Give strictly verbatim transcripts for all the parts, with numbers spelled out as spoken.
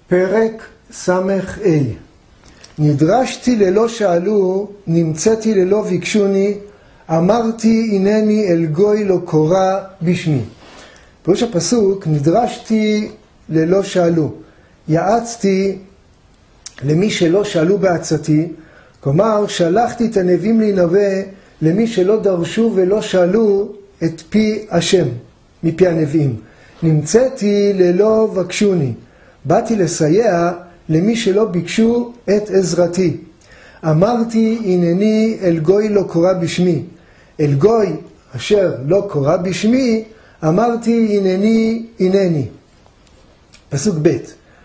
פרק סמך A. נדרשתי ללא שאלו, נמצאתי ללא ביקשוני, אמרתי הנני אל גוי לא קורא בשמי. פירוש הפסוק, נדרשתי ללא שאלו. יעצתי למי שלא שאלו בעצתי, כלומר שלחתי את הנביאים להינבא למי שלא דרשו ולא שאלו את פי השם מפי הנביאים. נמצאתי ללא בקשוני. באתי לסייע למי שלא ביקשו את עזרתי. אמרתי הנני אל גוי לא קורא בשמי. אל גוי אשר לא קורא בשמי, אמרתי הנני הנני. פסוק ב'.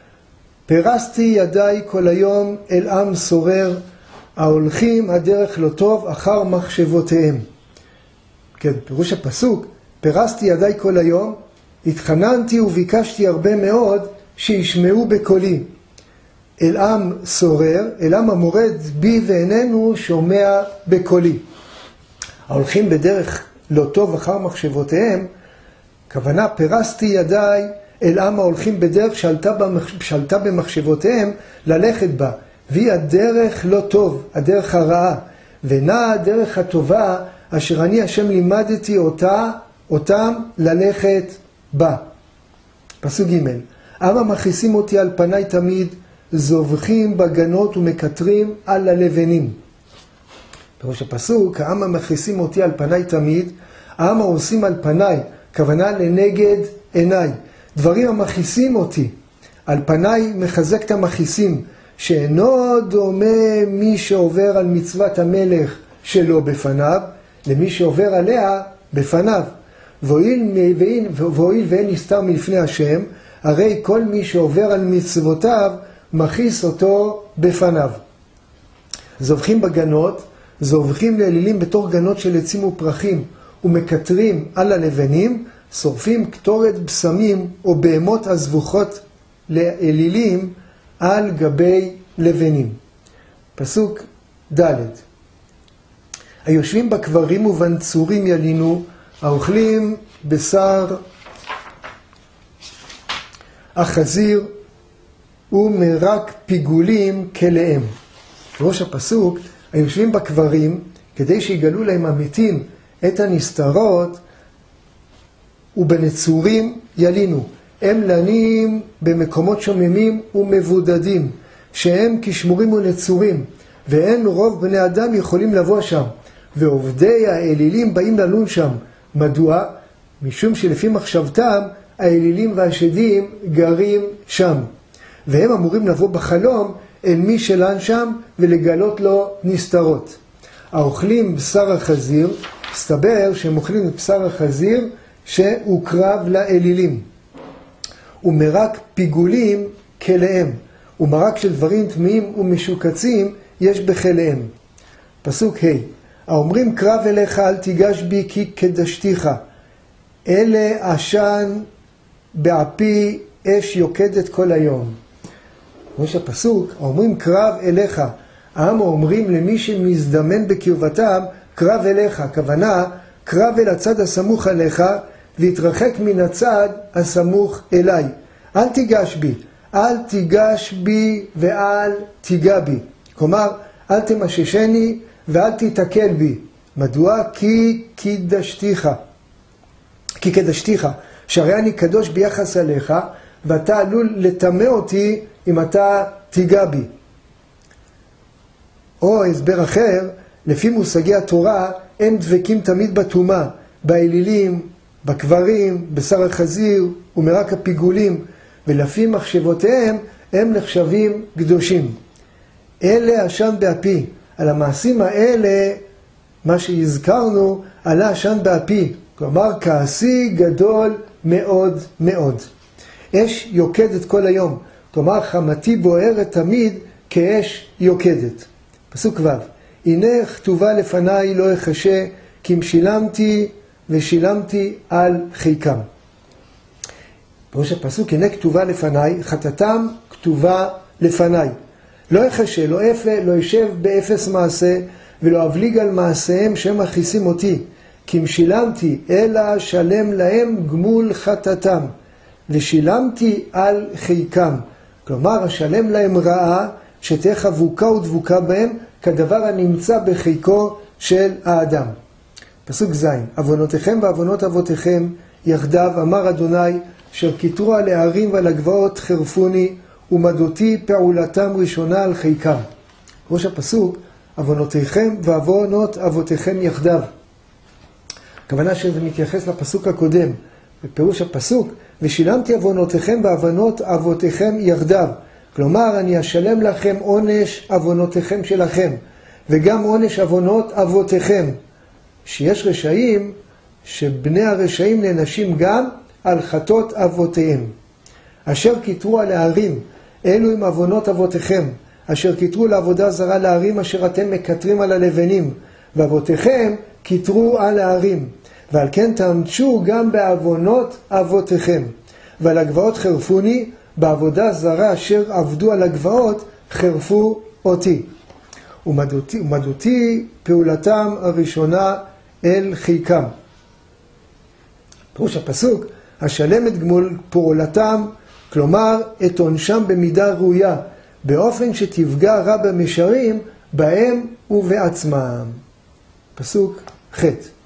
פרסתי ידיי כל היום אל עם סורר, ההולכים הדרך לא טוב אחר מחשבותיהם. כן, פירוש הפסוק, פרסתי ידיי כל היום, התחננתי וביקשתי הרבה מאוד שישמעו בקולי. אל עם סורר, אל עם המורד בי ואיננו שומע בקולי. ההולכים בדרך לא טוב אחר מחשבותיהם, כוונה פרסתי ידיי אל עם ההולכים בדרך שלטה, במח... שלטה במחשבותיהם ללכת בה. והיא הדרך לא טוב, הדרך הרעה, ונע הדרך הטובה אשר אני השם לימדתי אותה, אותם ללכת בה. פסוק ג'. עם המכעיסים אותי על פניי תמיד, זובחים בגנות ומקטרים על הלבנים. פירוש הפסוק, העם המכעיסים אותי על פניי תמיד, העם העושים על פניי, כוונה לנגד עיניי. דברים המכעיסים אותי, על פניי מחזק את המכעיסים, שאינו דומה מי שעובר על מצוות המלך שלו בפניו, למי שעובר עליה בפניו. והואיל ואין נסתר מלפני השם, הרי כל מי שעובר על מצוותיו, מכעיס אותו בפניו. זובחים בגנות, זובחים לאלילים בתוך גנות של עצים ופרחים, ומקטרים על הלבנים, שורפים קטורת בשמים או בהמות הזבוכות לאלילים על גבי לבנים. פסוק ד'. היושבים בקברים ובנצורים ילינו, האוכלים בשר החזיר ומרק פיגולים כליהם. ראש הפסוק, היושבים בקברים, כדי שיגלו להם המתים את הנסתרות, ובנצורים ילינו. הם לנים במקומות שוממים ומבודדים, שהם כשמורים ונצורים, ואין רוב בני אדם יכולים לבוא שם, ועובדי האלילים באים ללון שם. מדוע? משום שלפי מחשבתם, האלילים והשדים גרים שם, והם אמורים לבוא בחלום אל מי שלן שם ולגלות לו נסתרות. האוכלים בשר החזיר, מסתבר שהם אוכלים את בשר החזיר שהוקרב לאלילים. ומרק פיגולים כליהם, ומרק של דברים טמאים ומשוקצים יש בכליהם. פסוק ה'. האומרים קרב אליך אל תיגש בי כי קדשתיך, אלה עשן בעפי אש יוקדת כל היום. ראש הפסוק, האומרים קרב אליך, העם אומרים למי שמזדמן בקרבתם, קרב אליך, כוונה קרב אל הצד הסמוך עליך, והתרחק מן הצד הסמוך אליי. אל תיגש בי, אל תיגש בי ואל תיגע בי. כלומר, אל תמששני ואל תתקל בי. מדוע? כי קדשתיך. כי קדשתיך, שהרי אני קדוש ביחס עליך, ואתה עלול לטמא אותי אם אתה תיגע בי. או הסבר אחר, לפי מושגי התורה, הם דבקים תמיד בטומאה, באלילים, בקברים, בשר החזיר ומרק הפיגולים, ולפי מחשבותיהם הם נחשבים קדושים. אלה עשן באפי. על המעשים האלה, מה שהזכרנו, עלה עשן באפי. כלומר, כעסי גדול מאוד מאוד. אש יוקדת כל היום. כלומר, חמתי בוערת תמיד כאש יוקדת. פסוק ו'. הנה כתובה לפניי לא אחשה, כי אם שילמתי ושילמתי על חיקם. בראש הפסוק, הנה כתובה לפניי, חטאתם כתובה לפניי. לא אחשה, לא אפה, לא ישב באפס מעשה, ולא אבליג על מעשיהם שהם מכעיסים אותי. כי אם שילמתי, אלא שלם להם גמול חטאתם, ושילמתי על חיקם. כלומר, השלם להם רעה, שתהיה חבוקה ודבוקה בהם, כדבר הנמצא בחיקו של האדם. פסוק זין, עוונותיכם ועוונות אבותיכם יחדיו, אמר אדוני, אשר כיתרו על הערים ועל הגבעות חרפוני, ומדותי פעולתם ראשונה על חיקם. ראש הפסוק, עוונותיכם ועוונות אבותיכם יחדיו. הכוונה שזה מתייחס לפסוק הקודם, בפירוש הפסוק, ושילמתי עוונותיכם ועוונות אבותיכם יחדיו. כלומר, אני אשלם לכם עונש עוונותיכם שלכם, וגם עונש עוונות אבותיכם. שיש רשעים, שבני הרשעים נענשים גם על חטאות אבותיהם. אשר כיתרו על הערים, אלו עם עוונות אבותיכם, אשר כיתרו לעבודה זרה לערים אשר אתם מקטרים על הלבנים, ואבותיכם כיתרו על הערים, ועל כן תענשו גם בעוונות אבותיכם. ועל הגבעות חרפוני, בעבודה זרה אשר עבדו על הגבעות חרפו אותי. ומדותי, ומדותי פעולתם הראשונה אל חיקם. פירוש הפסוק, השלם את גמול פעולתם, כלומר את עונשם במידה ראויה, באופן שתפגע רע במשרים בהם ובעצמם. פסוק ח'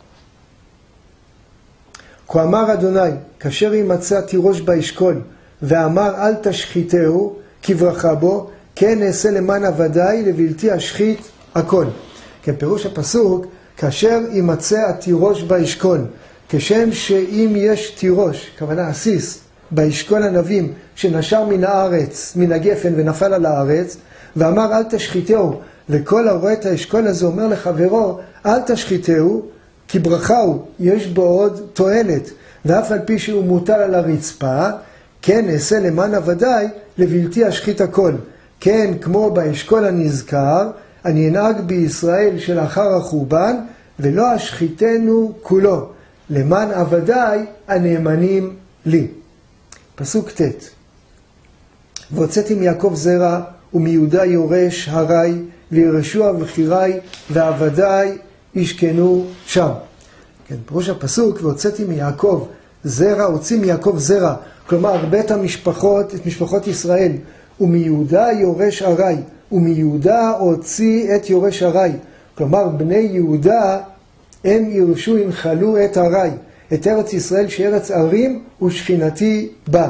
כה אמר אדוני, כאשר ימצא תירוש באשכול, ואמר אל תשחיתהו, כברכה בו, כן נעשה למען עבדי לבלתי אשחית הכל. כן, פירוש הפסוק, כאשר ימצא התירוש באשכול, כשם שאם יש תירוש, כוונה עסיס, באשכול הנבים שנשר מן הארץ, מן הגפן ונפל על הארץ, ואמר אל תשחיתהו, וכל הרואה את האשכול הזה אומר לחברו, אל תשחיתהו, כי ברכה הוא, יש בו עוד תועלת, ואף על פי שהוא מוטל על הרצפה, כן נעשה למען עבדי לבלתי אשחית הכל. כן, כמו באשכול הנזכר, אני אנהג בישראל שלאחר החורבן, ולא אשחיתנו כולו, למען עבדי הנאמנים לי. פסוק ט' והוצאתי מיעקב זרע, ומיהודה יורש הרי, וירשו אבחירי, ועבדי ישכנו שם. כן, פירוש הפסוק, והוצאתי מיעקב זרע, הוציא מיעקב זרע, כלומר בית המשפחות, את משפחות ישראל, ומיהודה יורש הרי, ומיהודה הוציא את יורש הרי, כלומר בני יהודה הם ירשו ינחלו את הרי, את ארץ ישראל שארץ ערים ושכינתי בה.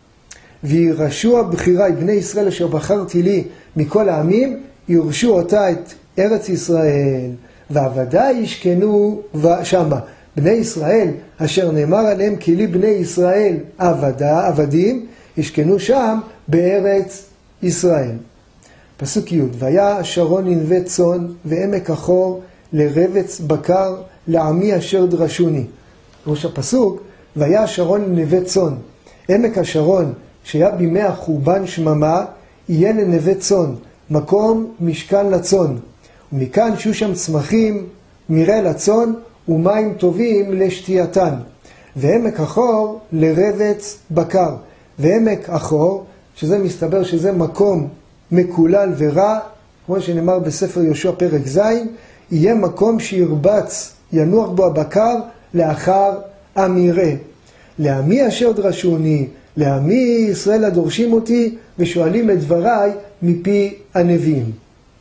וירשו הבחירי, בני ישראל אשר בחרתי לי מכל העמים, ירשו אותה את ארץ ישראל, ועבדי ישכנו שמה. בני ישראל אשר נאמר עליהם כי לי בני ישראל עבדה, עבדים, ישכנו שם בארץ ישראל. פסוק י' והיה שרון ענבי צאן ועמק החור לרבץ בקר לעמי אשר דרשוני. ראש הפסוק, והיה שרון ענבי צאן. עמק השרון שהיה בימי החורבן שממה יהיה לנווה צאן, מקום משכן לצאן. ומכאן שיהיו שם צמחים מרעה לצאן ומים טובים לשתייתן. ועמק החור לרבץ בקר. ועמק החור, שזה מסתבר שזה מקום מקולל ורע, כמו שנאמר בספר יהושע פרק ז', יהיה מקום שירבץ, ינוח בו הבקר לאחר המרעה. לעמי אשר דרשוני, לעמי ישראל הדורשים אותי ושואלים את דבריי מפי הנביאים.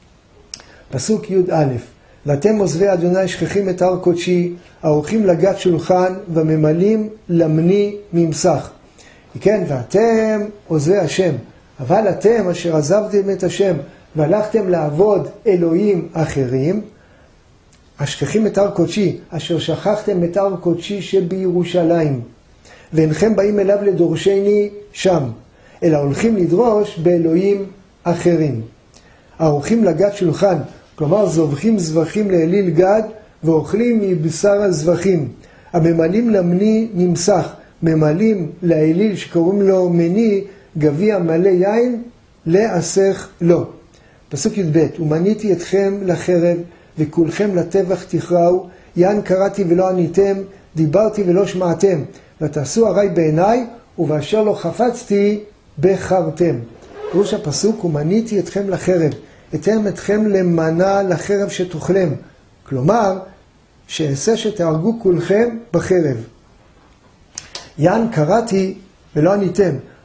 פסוק י"א ואתם עוזבי אדוני שכחים את הר קודשי, העורכים לגת שולחן וממלאים למני ממסך. כן, ואתם עוזבי השם, אבל אתם אשר עזבתם את השם והלכתם לעבוד אלוהים אחרים, השכחים את הר קודשי, אשר שכחתם את הר קודשי שבירושלים, ואינכם באים אליו לדורשני שם, אלא הולכים לדרוש באלוהים אחרים. העורכים לגת שולחן, כלומר זובחים זבחים לאליל גד ואוכלים מבשר הזבחים. הממלאים למני נמסך, ממלאים לאליל שקוראים לו מני גביע מלא יין לאסך לו. פסוק י"ב ומניתי אתכם לחרב וכולכם לטבח תכרעו, יען קראתי ולא עניתם, דיברתי ולא שמעתם, ותעשו הרי בעיניי ובאשר לא חפצתי בחרתם. פירוש הפסוק ומניתי אתכם לחרב, אתן אתכם למנה לחרב שתאכלם, כלומר שאעשה שתהרגו כולכם בחרב. יען קראתי ולא עניתם,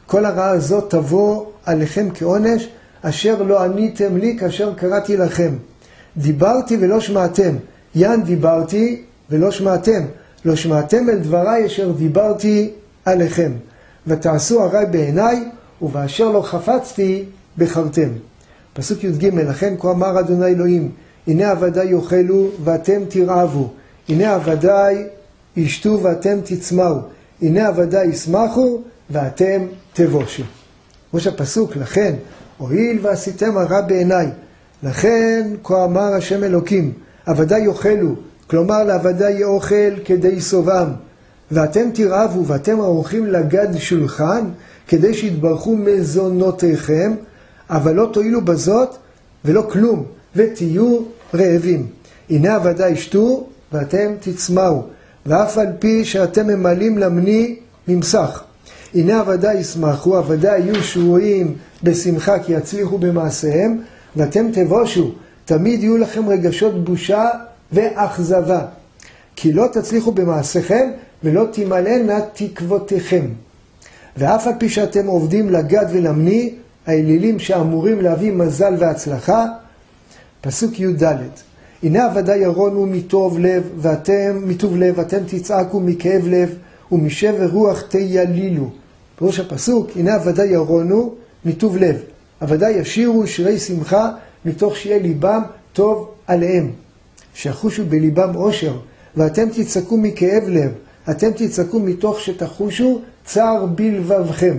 כל הרעה הזאת תבוא עליכם כעונש, אשר לא עניתם לי כאשר קראתי לכם. דיברתי ולא שמעתם, יען דיברתי ולא שמעתם, לא שמעתם אל דבריי אשר דיברתי עליכם. ותעשו הרע בעיניי, ובאשר לא חפצתי בחרתם. פסוק י"ג, לכן כה אמר אדוני אלוהים, הנה עבדי יאכלו ואתם תרעבו, הנה עבדי ישתו ואתם תצמאו, הנה עבדי ישמחו ואתם תבושו. ראש הפסוק, לכן הואיל ועשיתם הרע בעיניי, לכן כה אמר השם אלוקים, עבדי יאכלו, כלומר לעבדי יהיה אוכל כדי סובם, ואתם תרעבו ואתם ערוכים לגד שולחן, כדי שיתברכו מזונותיכם, אבל לא תועילו בזאת ולא כלום, ותהיו רעבים. הנה עבדי ישתו ואתם תצמאו, ואף על פי שאתם ממלאים למני ממסך. הנה עבדי ישמחו, עבדי יהיו שרויים בשמחה כי יצליחו במעשיהם, ואתם תבושו, תמיד יהיו לכם רגשות בושה ואכזבה, כי לא תצליחו במעשיכם ולא תמלאנה תקוותיכם. ואף על פי שאתם עובדים לגד ולמני, האלילים שאמורים להביא מזל והצלחה. פסוק י"ד, הנה עבדי ירונו מטוב לב, ואתם מטוב לב, אתם תצעקו מכאב לב, ומשבר רוח תיילילו. בראש הפסוק, הנה עבדי ירונו מטוב לב, עבדי ישירו שירי שמחה, מתוך שיהיה ליבם טוב עליהם, שיחושו בליבם אושר, ואתם תצעקו מכאב לב, אתם תצעקו מתוך שתחושו צער בלבבכם,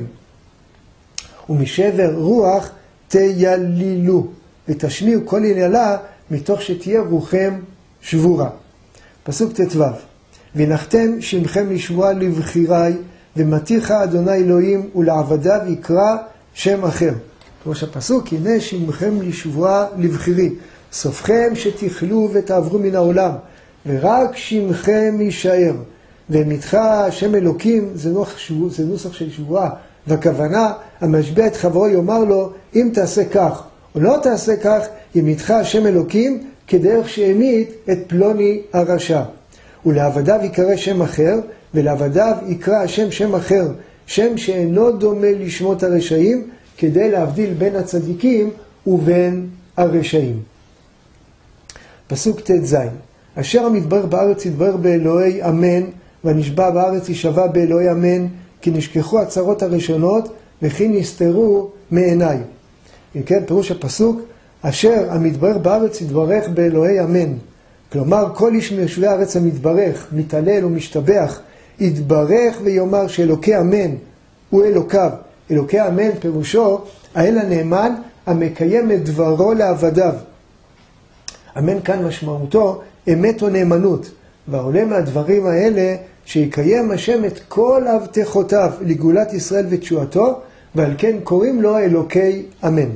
ומשבר רוח תיילילו, ותשמיעו כל היללה מתוך שתהיה רוחם שבורה. פסוק ט"ו, ונחתם שמכם לשבועה לבחירי, ומתיך אדוני אלוהים ולעבדיו יקרא שם אחר. ראש הפסוק, הנה שמכם לשבועה לבחירי, סופכם שתכלו ותעברו מן העולם, ורק שמכם יישאר. ומתך השם אלוקים, זה נוסח, זה נוסח של שבועה, והכוונה, המשבע את חברו יאמר לו, אם תעשה כך או לא תעשה כך, ימיתך השם אלוקים כדרך שהמית את פלוני הרשע. ולעבדיו יקרא שם אחר, ולעבדיו יקרא השם שם אחר, שם שאינו דומה לשמות הרשעים, כדי להבדיל בין הצדיקים ובין הרשעים. פסוק ט"ז, אשר המתברר בארץ יתברר באלוהי אמן, והנשבע בארץ יישבע באלוהי אמן, כי נשכחו הצרות הראשונות, וכי נסתרו מעיניי. אם כן, פירוש הפסוק, אשר המתברר בארץ יתברך באלוהי אמן. כלומר, כל איש מיושבי הארץ המתברך, מתעלל ומשתבח, יתברך ויאמר שאלוקי אמן הוא אלוקיו. אלוקי אמן פירושו, האל הנאמן המקיים את דברו לעבדיו. אמן כאן משמעותו אמת או נאמנות, והעולה מהדברים האלה שיקיים השם את כל הבטחותיו לגאולת ישראל ותשועתו, ועל כן קוראים לו אלוקי אמן.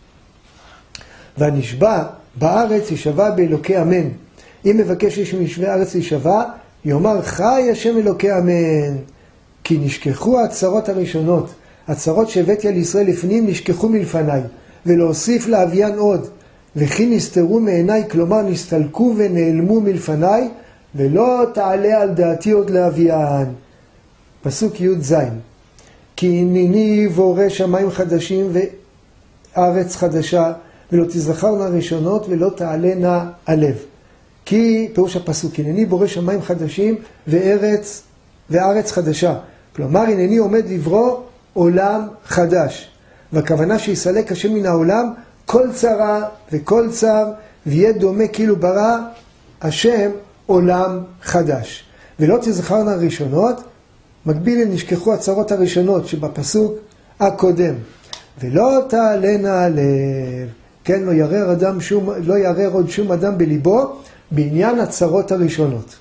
והנשבע בארץ יישבע באלוקי אמן. אם מבקש איש מיושבי הארץ להישבע, יאמר חי השם אלוקי אמן, כי נשכחו הצרות הראשונות, הצרות שהבאתי על ישראל לפנים נשכחו מלפניי, ולהוסיף להביאן עוד, וכי נסתרו מעיניי, כלומר נסתלקו ונעלמו מלפניי, ולא תעלה על דעתי עוד להביאן. פסוק י"ז, כי הנני בורא שמיים חדשים וארץ חדשה, ולא תזכרנה ראשונות ולא תעלנה הלב. כי פירוש הפסוק, הנני בורא שמיים חדשים וארץ, וארץ חדשה. כלומר, הנני עומד לברוא עולם חדש. והכוונה שיסלק השם מן העולם כל צרה וכל צר, ויהיה דומה כאילו ברא השם עולם חדש. ולא תזכרנה ראשונות, מקביל נשכחו הצרות הראשונות שבפסוק הקודם. ולא תעלנה הלב. כן, לא ירר אדם שום, לא ירר עוד שום אדם בליבו, בעניין הצרות הראשונות.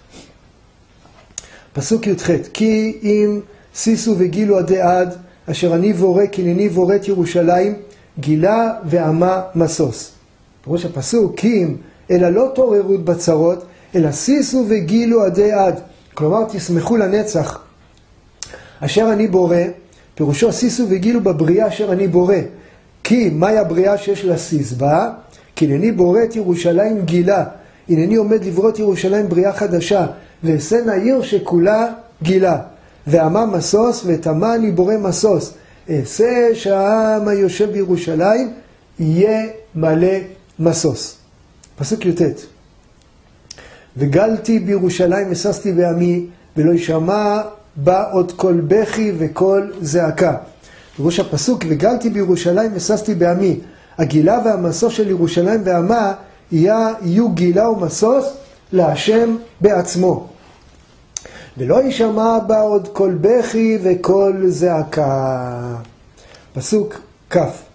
פסוק י"ח, כי אם סיסו וגילו עדי עד, אשר אני בורא, כי הנני בורא את ירושלים, גילה ועמה מסוס. פירוש הפסוק, כי אם, אלא לא תעוררות בצרות, אלא סיסו וגילו עדי עד. כלומר, תשמחו לנצח. אשר אני בורא, פירושו סיסו וגילו בבריאה אשר אני בורא. כי מהי הבריאה שיש לסיס בה? כי הנני בורא את ירושלים גילה. הנני עומד לברוא את ירושלים בריאה חדשה, ואעשה העיר שכולה גילה. ועמה מסוס, ואת עמה אני בורא מסוס. אעשה שהעם היושב בירושלים יהיה מלא משוש. פסוק י"ט. וגלתי בירושלים הססתי בעמי, ולא ישמע בה עוד קול בכי וקול זעקה. בראש הפסוק, וגלתי בירושלים הססתי בעמי. הגילה והמשוש של ירושלים ועמה יהיו גילה ומשוש להשם בעצמו. ולא ישמע בה עוד קול בכי וקול זעקה. פסוק כ'.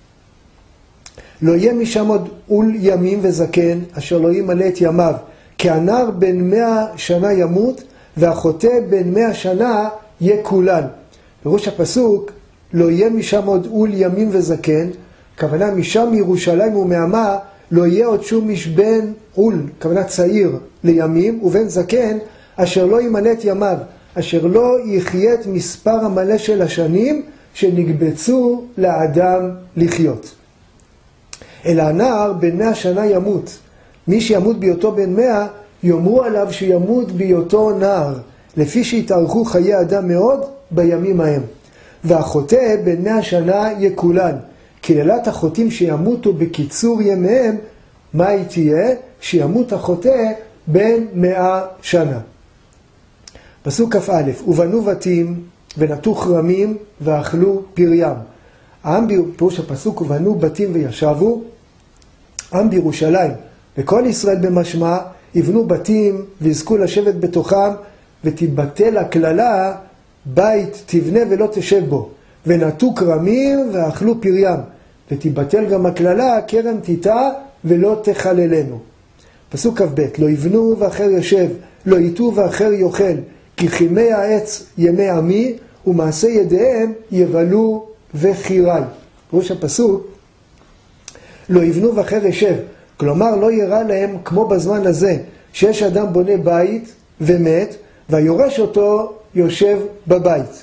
לא יהיה משם עוד עול ימים וזקן, אשר לא ימלא את ימיו. כי הנער בן מאה שנה ימות, והחוטא בן מאה שנה יקולל. בראש הפסוק, לא יהיה משם עוד עול ימים וזקן, כוונה משם מירושלים ומעמה, לא יהיה עוד שום איש בן עול, כוונה צעיר לימים, ובן זקן, אשר לא ימלא את ימיו, אשר לא יחיה את מספר המלא של השנים, שנקבצו לאדם לחיות. אלא הנער בן מאה שנה ימות. מי שימות בהיותו בן מאה, יאמרו עליו שימות בהיותו נער, לפי שהתארכו חיי אדם מאוד בימים ההם. והחוטא בן מאה שנה יקולל. קללת החוטאים שימותו בקיצור ימיהם, מה היא תהיה? שימות החוטא בן מאה שנה. פסוק כ"א. ובנו בתים ונטו כרמים ואכלו פריים. העם פירוש הפסוק, ובנו בתים וישבו. עם בירושלים וכל ישראל במשמע יבנו בתים ויזכו לשבת בתוכם, ותיבטל הכללה בית תבנה ולא תשב בו, ונטו כרמים ואכלו פריים, ותיבטל גם הכללה כרם תיטע ולא תחללנו. פסוק כ"ב. לא יבנו ואחר ישב, לא ייטו ואחר יאכל, כי כימי העץ ימי עמי, ומעשה ידיהם יבלו וחירי. ראש הפסוק, לא יבנו ואחר ישב, כלומר לא יראה להם כמו בזמן הזה, שיש אדם בונה בית ומת, והיורש אותו יושב בבית.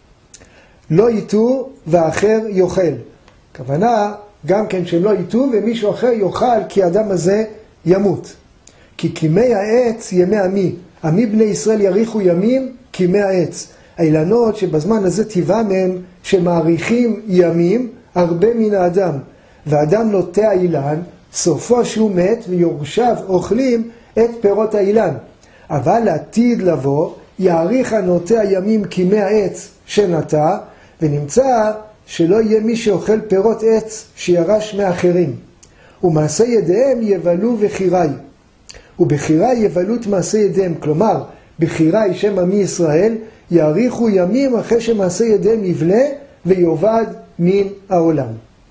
לא ייטו ואחר יאכל. כוונה גם כן שהם לא ייטו ומישהו אחר יאכל, כי האדם הזה ימות. כי כימי העץ ימי עמי, עמי בני ישראל יריחו ימים כימי העץ. האילנות שבזמן הזה טבעם הם שמאריכים ימים הרבה מן האדם. והאדם נוטע אילן, סופו שהוא מת ויורשיו אוכלים את פירות האילן. אבל לעתיד לבוא יאריך הנוטע ימים כימי העץ שנטע, ונמצא שלא יהיה מי שאוכל פירות עץ שירש מאחרים. ומעשה ידיהם יבלו וחירי. ובחירי יבלו את מעשה ידיהם, כלומר בחירי שם עמי ישראל יאריכו ימים אחרי שמעשה ידיהם יבלה ויובד מן העולם.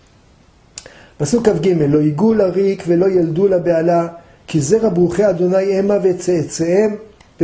פסוק כ"ג. לא ייגעו לריק ולא ילדו לבעלה, כי זרע ברוכי אדוני המה וצאצאיהם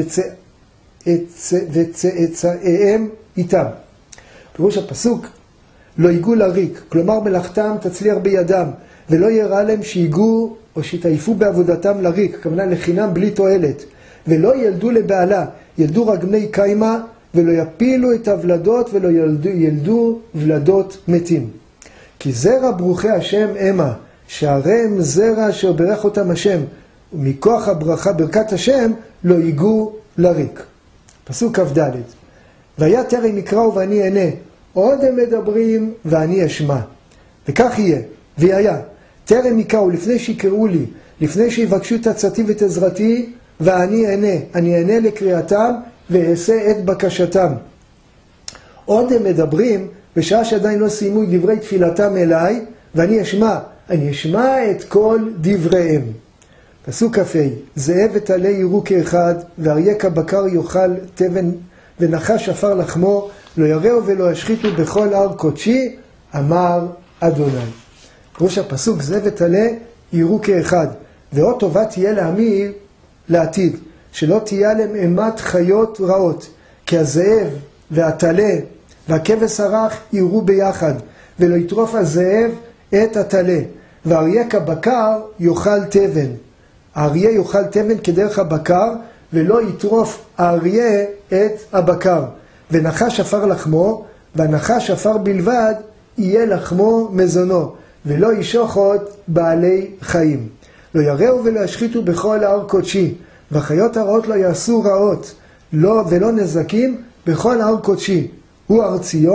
וצאצאיהם איתם. פירוש הפסוק, לא ייגעו לריק, כלומר מלאכתם תצליח בידם, ולא יראה להם שיגעו או שיתעייפו בעבודתם לריק, כמובן לחינם בלי תועלת. ולא ילדו לבעלה, ילדו רק בני קיימה, ולא יפילו את הוולדות ולא ילדו, ילדו ולדות מתים. כי זרע ברוכי השם המה, שהרי הם זרע אשר ברך אותם השם, ומכוח הברכה ברכת השם לא ייגעו לריק. פסוק כ"ד. והיה טרם יקראו ואני אענה, עוד הם מדברים ואני אשמע. וכך יהיה, והיה, טרם יקראו, לפני שיקראו לי, לפני שיבקשו את עצתי ואת עזרתי, ואני אענה, אני אענה לקריאתם ואעשה את בקשתם. עוד הם מדברים, בשעה שעדיין לא סיימו דברי תפילתם אליי, ואני אשמע, אני אשמע את כל דבריהם. פסוק כ"ה. זאב וטלה יראו כאחד, ואריה כבקר יאכל תבן, ונחש עפר לחמו, לא יראו ולא ישחיתו בכל הר קודשי, אמר אדוני. ראש הפסוק, זאב וטלה יראו כאחד, ועוד טובה תהיה לעמי לעתיד, שלא תהיה להם אימת חיות רעות, כי הזאב והטלה והכבש הרך יראו ביחד, ולא יטרוף הזאב את הטלה, ואריה כבקר יאכל תבן. האריה יאכל תבן כדרך הבקר, ולא יטרוף האריה את הבקר. ונחש עפר לחמו, והנחש עפר בלבד יהיה לחמו מזונו, ולא ישוחט בעלי חיים. לא יראו ולא ישחיתו בכל הר קודשי, והחיות הרעות לא יעשו רעות, לא ולא נזקים בכל הר קודשי. הוא הר ציון,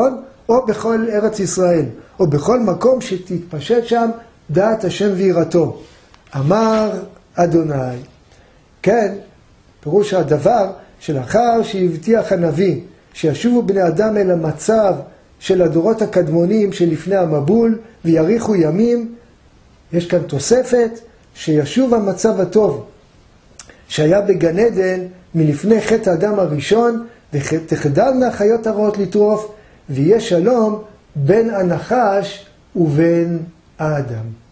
או בכל ארץ ישראל, או בכל מקום שתתפשט שם דעת השם ויראתו. אמר אדוני. כן, פירוש הדבר שלאחר שהבטיח הנביא שישובו בני אדם אל המצב של הדורות הקדמונים שלפני המבול ויאריכו ימים, יש כאן תוספת שישוב המצב הטוב שהיה בגן עדן מלפני חטא האדם הראשון, ותחדלנה החיות הרעות לטרוף, ויהיה שלום בין הנחש ובין האדם.